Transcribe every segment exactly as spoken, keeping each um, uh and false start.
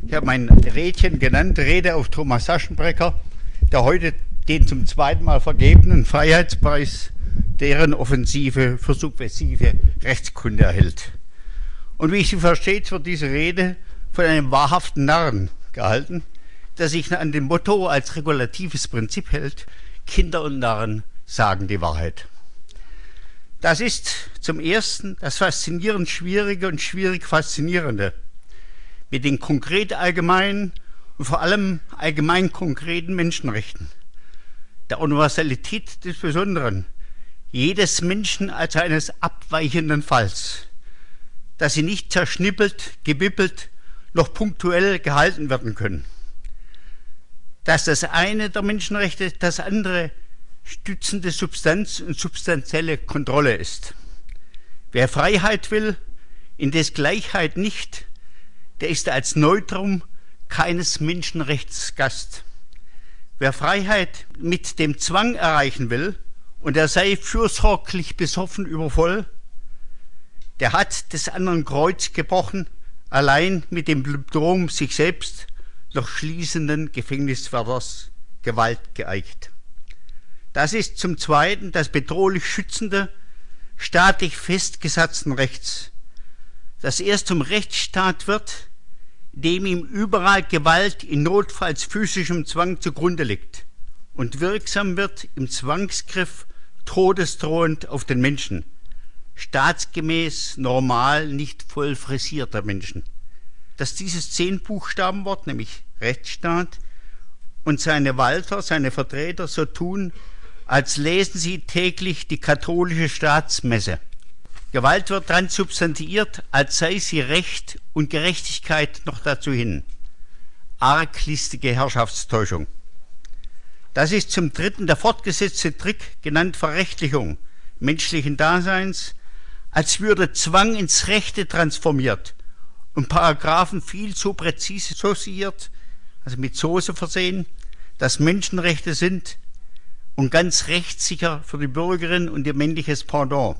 Ich habe mein Rädchen genannt, Rede auf Thomas Aschenbrecker, der heute den zum zweiten Mal vergebenen Freiheitspreis deren Offensive für subversive Rechtskunde erhält. Und wie sie versteht, wird diese Rede von einem wahrhaften Narren gehalten, der sich an dem Motto als regulatives Prinzip hält: Kinder und Narren sagen die Wahrheit. Das ist zum Ersten das faszinierend Schwierige und schwierig Faszinierende mit den konkret allgemeinen und vor allem allgemein konkreten Menschenrechten, der Universalität des Besonderen, jedes Menschen als eines abweichenden Falls, dass sie nicht zerschnippelt, gewippelt, noch punktuell gehalten werden können, dass das eine der Menschenrechte das andere stützende Substanz und substanzielle Kontrolle ist. Wer Freiheit will, indes Gleichheit nicht, der ist als Neutrum keines Menschenrechts Gast. Wer Freiheit mit dem Zwang erreichen will und er sei fürsorglich besoffen übervoll, der hat des anderen Kreuz gebrochen, allein mit dem Symptom sich selbst noch schließenden Gefängniswärters Gewalt geeicht. Das ist zum Zweiten das bedrohlich schützende, staatlich festgesetzten Rechts, das erst zum Rechtsstaat wird, dem ihm überall Gewalt in notfalls physischem Zwang zugrunde liegt und wirksam wird im Zwangsgriff todesdrohend auf den Menschen, staatsgemäß, normal, nicht voll frisierter Menschen. Dass dieses Zehn-Buchstaben-Wort, nämlich Rechtsstaat, und seine Walter, seine Vertreter so tun, als lesen sie täglich die katholische Staatsmesse. Gewalt wird transsubstantiiert, als sei sie Recht und Gerechtigkeit noch dazu hin. Arglistige Herrschaftstäuschung. Das ist zum Dritten der fortgesetzte Trick, genannt Verrechtlichung menschlichen Daseins, als würde Zwang ins Rechte transformiert und Paragraphen viel zu präzise sauciert, also mit Soße versehen, dass Menschenrechte sind und ganz rechtssicher für die Bürgerin und ihr männliches Pendant.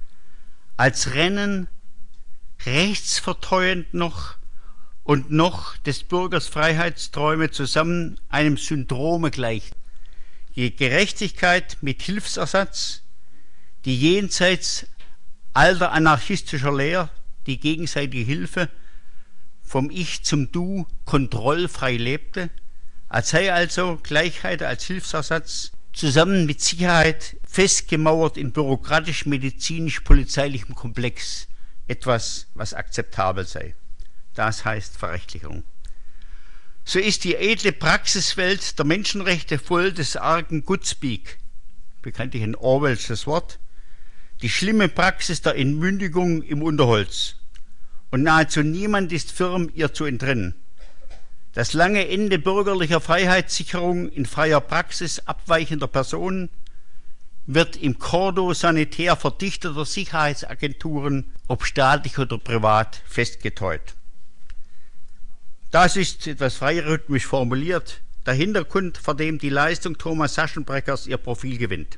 Als Rennen rechtsverteuernd noch und noch des Bürgers Freiheitsträume zusammen einem Syndrome gleicht. Die Gerechtigkeit mit Hilfsersatz, die jenseits alter anarchistischer Lehr, die gegenseitige Hilfe, vom Ich zum Du kontrollfrei lebte, als sei also Gleichheit als Hilfsersatz zusammen mit Sicherheit festgemauert in bürokratisch-medizinisch-polizeilichem Komplex etwas, was akzeptabel sei. Das heißt Verrechtlichung. So ist die edle Praxiswelt der Menschenrechte voll des argen Goodspeak, bekanntlich ein Orwellsches Wort, die schlimme Praxis der Entmündigung im Unterholz. Und nahezu niemand ist firm, ihr zu entrinnen. Das lange Ende bürgerlicher Freiheitssicherung in freier Praxis abweichender Personen wird im Kordo sanitär verdichteter Sicherheitsagenturen, ob staatlich oder privat, festgeteut. Das ist etwas freirhythmisch formuliert der Hintergrund, vor dem die Leistung Thomas Aschenbreckers ihr Profil gewinnt.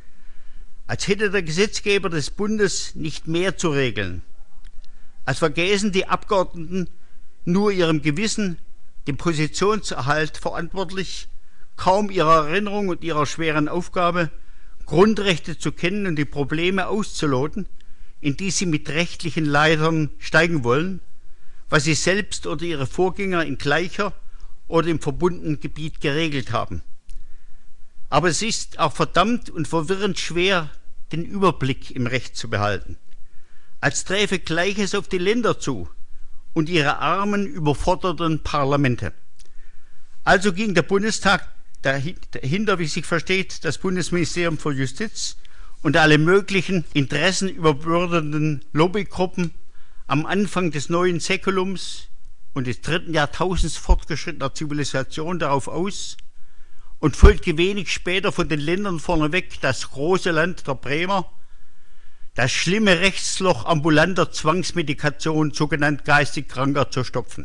Als hätte der Gesetzgeber des Bundes nicht mehr zu regeln, als vergessen die Abgeordneten nur ihrem Gewissen, dem Positionserhalt verantwortlich, kaum ihrer Erinnerung und ihrer schweren Aufgabe, Grundrechte zu kennen und die Probleme auszuloten, in die sie mit rechtlichen Leitern steigen wollen, was sie selbst oder ihre Vorgänger in gleicher oder im verbundenen Gebiet geregelt haben. Aber es ist auch verdammt und verwirrend schwer, den Überblick im Recht zu behalten. Als träfe Gleiches auf die Länder zu und ihre armen, überforderten Parlamente. Also ging der Bundestag dahinter, wie sich versteht, das Bundesministerium für Justiz und alle möglichen interessenüberbürdenden Lobbygruppen am Anfang des neuen Säkulums und des dritten Jahrtausends fortgeschrittener Zivilisation darauf aus und folgte wenig später von den Ländern vorneweg das große Land der Bremer, das schlimme Rechtsloch ambulanter Zwangsmedikation, sogenannt geistig Kranker, zu stopfen.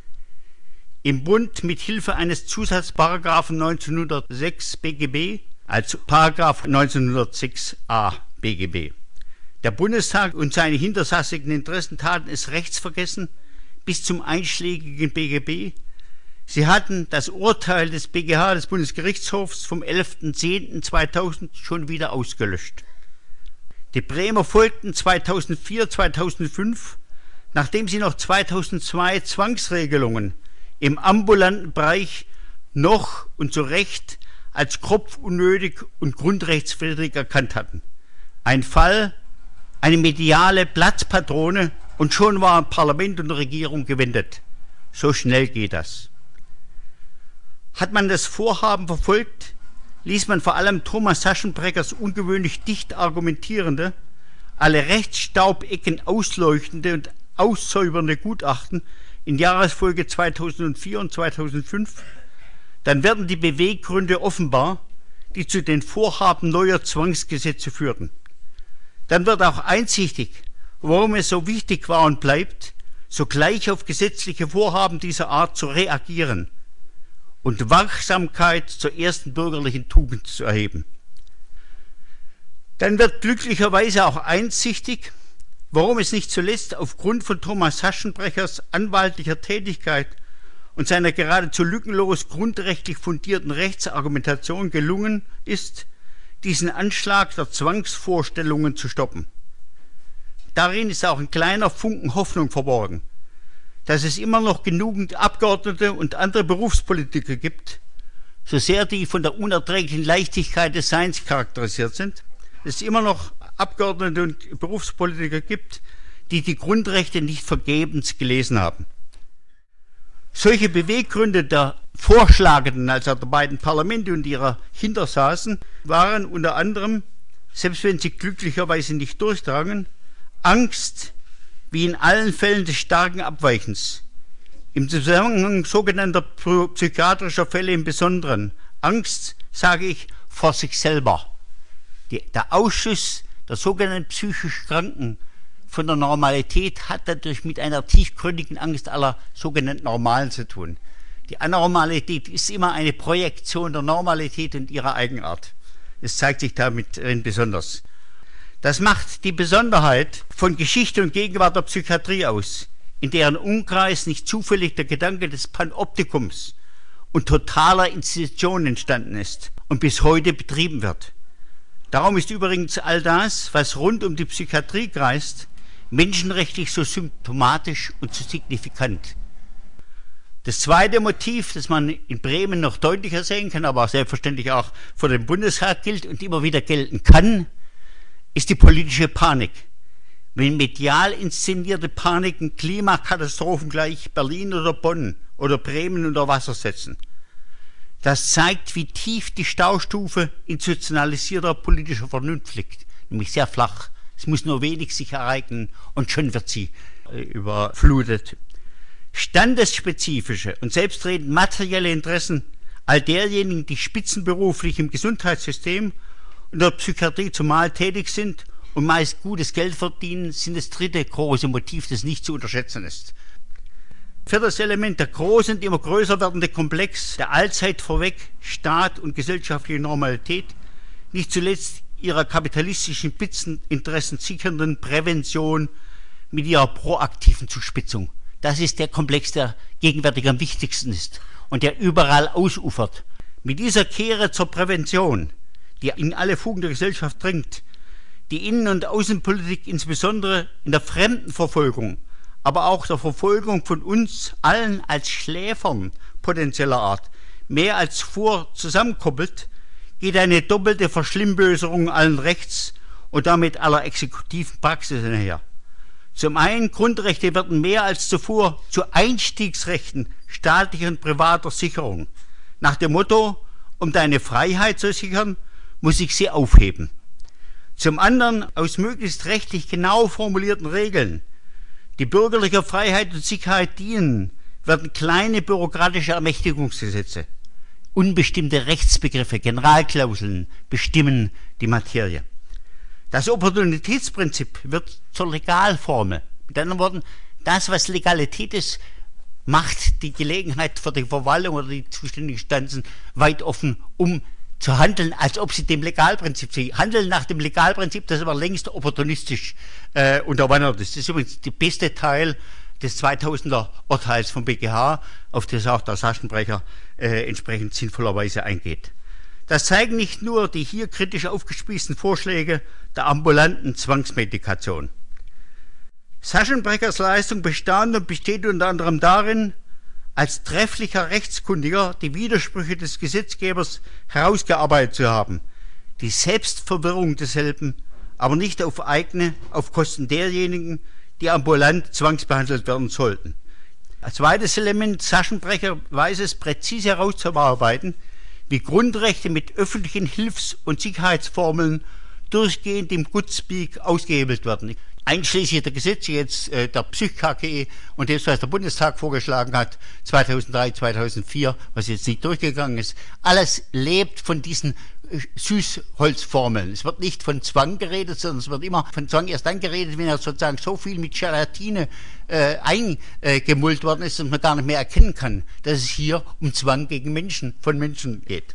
Im Bund mit Hilfe eines Zusatzparagraphen neunzehnhundertsechs B G B als Paragraph neunzehnhundertsechs a B G B. Der Bundestag und seine hintersassigen Interessen taten es rechtsvergessen, bis zum einschlägigen B G B. Sie hatten das Urteil des B G H, des Bundesgerichtshofs, vom elften zehnten zweitausend schon wieder ausgelöscht. Die Bremer folgten zweitausendvier, zweitausendfünf, nachdem sie noch zweitausendzwei Zwangsregelungen im ambulanten Bereich noch und zu Recht als grob unnötig und grundrechtswidrig erkannt hatten. Ein Fall, eine mediale Platzpatrone, und schon waren Parlament und Regierung gewendet. So schnell geht das. Hat man das Vorhaben verfolgt, ließ man vor allem Thomas Aschenbreckers ungewöhnlich dicht argumentierende, alle Rechtsstaubecken ausleuchtende und aussäubernde Gutachten in Jahresfolge zweitausendvier und zweitausendfünf, dann werden die Beweggründe offenbar, die zu den Vorhaben neuer Zwangsgesetze führten. Dann wird auch einsichtig, warum es so wichtig war und bleibt, sogleich auf gesetzliche Vorhaben dieser Art zu reagieren und Wachsamkeit zur ersten bürgerlichen Tugend zu erheben. Dann wird glücklicherweise auch einsichtig, warum es nicht zuletzt aufgrund von Thomas Aschenbrechers anwaltlicher Tätigkeit und seiner geradezu lückenlos grundrechtlich fundierten Rechtsargumentation gelungen ist, diesen Anschlag der Zwangsvorstellungen zu stoppen. Darin ist auch ein kleiner Funken Hoffnung verborgen, dass es immer noch genügend Abgeordnete und andere Berufspolitiker gibt, so sehr die von der unerträglichen Leichtigkeit des Seins charakterisiert sind, dass es immer noch Abgeordnete und Berufspolitiker gibt, die die Grundrechte nicht vergebens gelesen haben. Solche Beweggründe der Vorschlagenden, also der beiden Parlamente und ihrer Hintersaßen, waren unter anderem, selbst wenn sie glücklicherweise nicht durchdrangen, Angst, wie in allen Fällen des starken Abweichens, im Zusammenhang sogenannter psychiatrischer Fälle im Besonderen, Angst, sage ich, vor sich selber. Die, der Ausschuss der sogenannten psychisch Kranken von der Normalität hat dadurch mit einer tiefgründigen Angst aller sogenannten Normalen zu tun. Die Anormalität ist immer eine Projektion der Normalität und ihrer Eigenart. Es zeigt sich damit besonders. Das macht die Besonderheit von Geschichte und Gegenwart der Psychiatrie aus, in deren Umkreis nicht zufällig der Gedanke des Panoptikums und totaler Institution entstanden ist und bis heute betrieben wird. Darum ist übrigens all das, was rund um die Psychiatrie kreist, menschenrechtlich so symptomatisch und so signifikant. Das zweite Motiv, das man in Bremen noch deutlicher sehen kann, aber selbstverständlich auch vor dem Bundesrat gilt und immer wieder gelten kann, ist die politische Panik. Wenn medial inszenierte Paniken Klimakatastrophen gleich Berlin oder Bonn oder Bremen unter Wasser setzen. Das zeigt, wie tief die Staustufe institutionalisierter politischer Vernunft liegt, nämlich sehr flach. Es muss nur wenig sich ereignen und schon wird sie äh, überflutet. Standesspezifische und selbstredend materielle Interessen all derjenigen, die spitzenberuflich im Gesundheitssystem und der Psychiatrie zumal tätig sind und meist gutes Geld verdienen, sind das dritte große Motiv, das nicht zu unterschätzen ist. Viertes Element, der große und immer größer werdende Komplex der allzeit vorweg Staat und gesellschaftliche Normalität, nicht zuletzt ihrer kapitalistischen Spitzeninteressen sichernden Prävention mit ihrer proaktiven Zuspitzung. Das ist der Komplex, der gegenwärtig am wichtigsten ist und der überall ausufert. Mit dieser Kehre zur Prävention, die in alle Fugen der Gesellschaft dringt, die Innen- und Außenpolitik insbesondere in der Fremdenverfolgung, aber auch der Verfolgung von uns allen als Schläfern potenzieller Art mehr als zuvor zusammenkoppelt, geht eine doppelte Verschlimmböserung allen Rechts und damit aller exekutiven Praxis einher. Zum einen, Grundrechte werden mehr als zuvor zu Einstiegsrechten staatlicher und privater Sicherung. Nach dem Motto, um deine Freiheit zu sichern, muss ich sie aufheben. Zum anderen, aus möglichst rechtlich genau formulierten Regeln, die bürgerlicher Freiheit und Sicherheit dienen, werden kleine bürokratische Ermächtigungsgesetze, unbestimmte Rechtsbegriffe, Generalklauseln bestimmen die Materie. Das Opportunitätsprinzip wird zur Legalformel. Mit anderen Worten, das, was Legalität ist, macht die Gelegenheit für die Verwaltung oder die zuständigen Instanzen weit offen, um zu handeln, als ob sie dem Legalprinzip, sie handeln nach dem Legalprinzip, das aber längst opportunistisch äh, unterwandert ist. Das ist übrigens der beste Teil des zweitausender Urteils vom B G H, auf das auch der Saschenbrecher äh, entsprechend sinnvollerweise eingeht. Das zeigen nicht nur die hier kritisch aufgespießten Vorschläge der ambulanten Zwangsmedikation. Saschenbrechers Leistung bestand und besteht unter anderem darin, als trefflicher Rechtskundiger die Widersprüche des Gesetzgebers herausgearbeitet zu haben, die Selbstverwirrung desselben aber nicht auf eigene, auf Kosten derjenigen, die ambulant zwangsbehandelt werden sollten. Als zweites Element, Saschenbrecher weiß es präzise herauszuarbeiten, wie Grundrechte mit öffentlichen Hilfs- und Sicherheitsformeln durchgehend im Goodspeak ausgehebelt werden. Einschließlich der Gesetze jetzt äh, der Psych-K G und das, was der Bundestag vorgeschlagen hat, zweitausenddrei, zweitausendvier, was jetzt nicht durchgegangen ist. Alles lebt von diesen äh, Süßholzformeln. Es wird nicht von Zwang geredet, sondern es wird immer von Zwang erst dann geredet, wenn er sozusagen so viel mit Gelatine äh, eingemullt worden ist, dass man gar nicht mehr erkennen kann, dass es hier um Zwang gegen Menschen, von Menschen geht.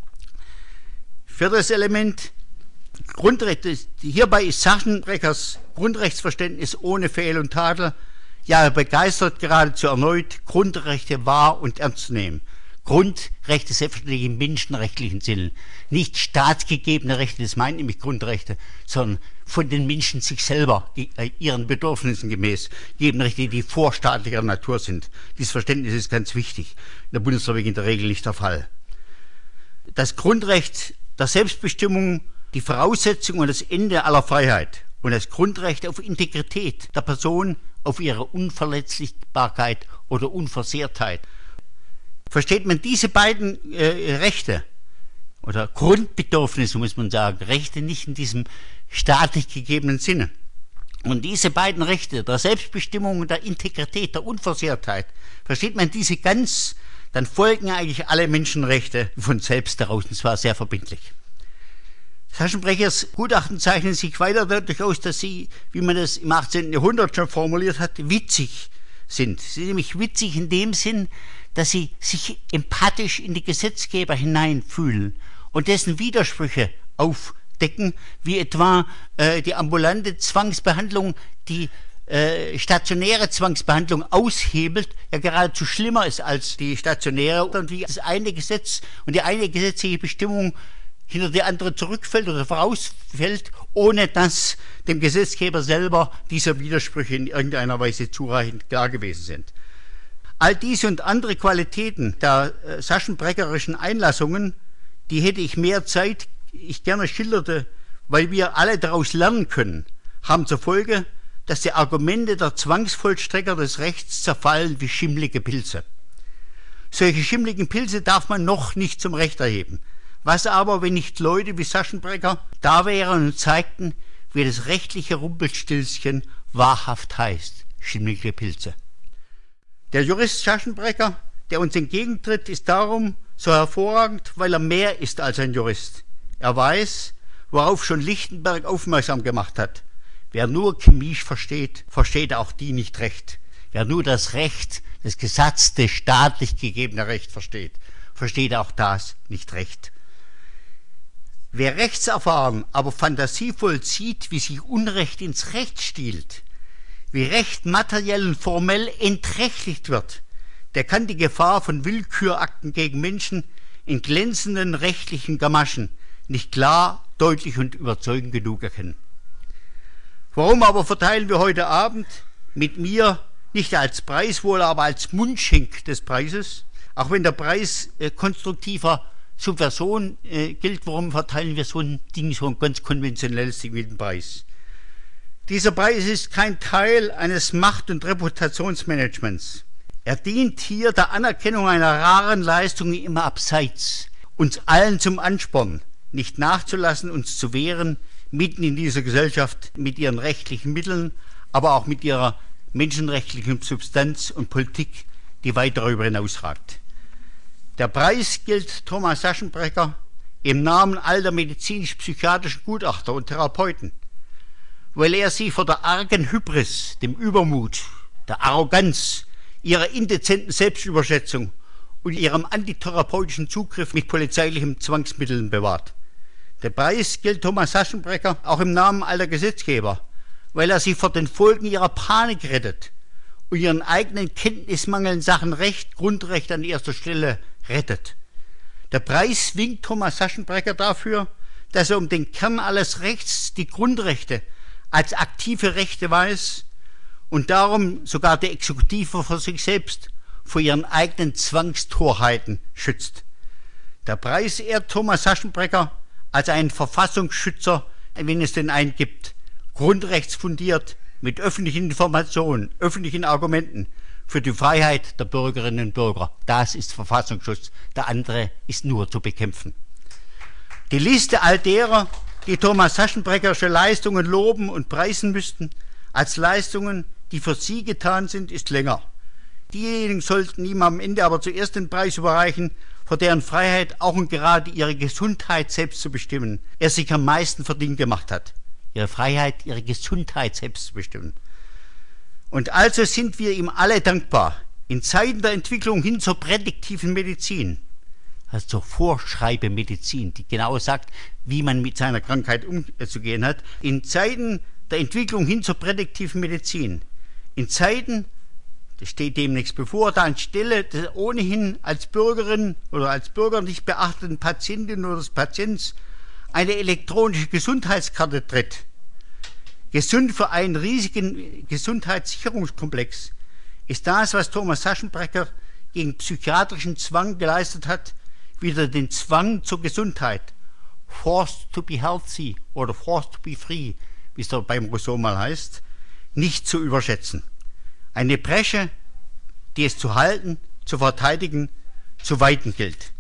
Viertes Element. Grundrechte, hierbei ist Saschenbrechers Grundrechtsverständnis ohne Fehl und Tadel, ja, er begeistert geradezu erneut, Grundrechte wahr und ernst zu nehmen. Grundrechte selbstverständlich im menschenrechtlichen Sinne, nicht staatsgegebene Rechte, das meint nämlich Grundrechte, sondern von den Menschen sich selber, die, äh, ihren Bedürfnissen gemäß, gegebene Rechte, die vorstaatlicher Natur sind. Dieses Verständnis ist ganz wichtig, in der Bundesrepublik in der Regel nicht der Fall. Das Grundrecht der Selbstbestimmung, die Voraussetzung und das Ende aller Freiheit und das Grundrecht auf Integrität der Person, auf ihre Unverletzlichkeit oder Unversehrtheit. Versteht man diese beiden äh, Rechte oder Grundbedürfnisse, muss man sagen, Rechte nicht in diesem staatlich gegebenen Sinne. Und diese beiden Rechte der Selbstbestimmung und der Integrität, der Unversehrtheit, versteht man diese ganz, dann folgen eigentlich alle Menschenrechte von selbst daraus, und zwar sehr verbindlich. Saschenbrechers Gutachten zeichnen sich weiter dadurch aus, dass sie, wie man das im achtzehnten Jahrhundert schon formuliert hat, witzig sind. Sie sind nämlich witzig in dem Sinn, dass sie sich empathisch in die Gesetzgeber hineinfühlen und dessen Widersprüche aufdecken, wie etwa äh, die ambulante Zwangsbehandlung, die äh, stationäre Zwangsbehandlung aushebelt, ja geradezu schlimmer ist als die stationäre, und wie das eine Gesetz und die eine gesetzliche Bestimmung hinter die andere zurückfällt oder vorausfällt, ohne dass dem Gesetzgeber selber diese Widersprüche in irgendeiner Weise zureichend klar gewesen sind. All diese und andere Qualitäten der äh, saschenbrecherischen Einlassungen, die hätte ich mehr Zeit, ich gerne schilderte, weil wir alle daraus lernen können, haben zur Folge, dass die Argumente der Zwangsvollstrecker des Rechts zerfallen wie schimmlige Pilze. Solche schimmligen Pilze darf man noch nicht zum Recht erheben. Was aber, wenn nicht Leute wie Saschenbrecher da wären und zeigten, wie das rechtliche Rumpelstilzchen wahrhaft heißt, schimmlige Pilze. Der Jurist Saschenbrecher, der uns entgegentritt, ist darum so hervorragend, weil er mehr ist als ein Jurist. Er weiß, worauf schon Lichtenberg aufmerksam gemacht hat. Wer nur Chemie versteht, versteht auch die nicht recht. Wer nur das Recht, das gesatzte, staatlich gegebene Recht versteht, versteht auch das nicht recht. Wer rechtserfahren, aber fantasievoll sieht, wie sich Unrecht ins Recht stiehlt, wie Recht materiell und formell entrechtlicht wird, der kann die Gefahr von Willkürakten gegen Menschen in glänzenden rechtlichen Gamaschen nicht klar, deutlich und überzeugend genug erkennen. Warum aber verteilen wir heute Abend mit mir nicht als Preiswohler, aber als Mundschenk des Preises, auch wenn der Preis äh, konstruktiver Subversion äh, gilt, warum verteilen wir so ein Ding, so ein ganz konventionelles Ding wie den Preis? Dieser Preis ist kein Teil eines Macht- und Reputationsmanagements. Er dient hier der Anerkennung einer raren Leistung immer abseits, uns allen zum Ansporn, nicht nachzulassen, uns zu wehren, mitten in dieser Gesellschaft mit ihren rechtlichen Mitteln, aber auch mit ihrer menschenrechtlichen Substanz und Politik, die weit darüber hinausragt. Der Preis gilt Thomas Saschenbrecher im Namen all der medizinisch-psychiatrischen Gutachter und Therapeuten, weil er sie vor der argen Hybris, dem Übermut, der Arroganz, ihrer indezenten Selbstüberschätzung und ihrem antitherapeutischen Zugriff mit polizeilichen Zwangsmitteln bewahrt. Der Preis gilt Thomas Saschenbrecher auch im Namen all der Gesetzgeber, weil er sie vor den Folgen ihrer Panik rettet und ihren eigenen Kenntnismangel in Sachen Recht, Grundrecht an erster Stelle rettet. Der Preis winkt Thomas Aschenbrecher dafür, dass er um den Kern alles Rechts, die Grundrechte, als aktive Rechte weiß und darum sogar die Exekutive vor sich selbst, vor ihren eigenen Zwangstorheiten schützt. Der Preis ehrt Thomas Aschenbrecher als einen Verfassungsschützer, wenn es denn einen gibt, grundrechtsfundiert, mit öffentlichen Informationen, öffentlichen Argumenten für die Freiheit der Bürgerinnen und Bürger. Das ist Verfassungsschutz, der andere ist nur zu bekämpfen. Die Liste all derer, die Thomas Aschenbrechersche Leistungen loben und preisen müssten, als Leistungen, die für sie getan sind, ist länger. Diejenigen sollten ihm am Ende aber zuerst den Preis überreichen, vor deren Freiheit auch und gerade ihre Gesundheit selbst zu bestimmen, er sich am meisten verdient gemacht hat. Ihre Freiheit, ihre Gesundheit selbst zu bestimmen. Und also sind wir ihm alle dankbar, in Zeiten der Entwicklung hin zur prädiktiven Medizin, also zur Vorschreibemedizin, die genau sagt, wie man mit seiner Krankheit umzugehen hat, in Zeiten der Entwicklung hin zur prädiktiven Medizin, in Zeiten, das steht demnächst bevor, da anstelle der ohnehin als Bürgerin oder als Bürger nicht beachteten Patientin oder des Patients eine elektronische Gesundheitskarte tritt. Gesund für einen riesigen Gesundheitssicherungskomplex ist das, was Thomas Aschenbrecher gegen psychiatrischen Zwang geleistet hat, wieder den Zwang zur Gesundheit, forced to be healthy oder forced to be free, wie es da beim Rousseau mal heißt, nicht zu überschätzen. Eine Bresche, die es zu halten, zu verteidigen, zu weiten gilt.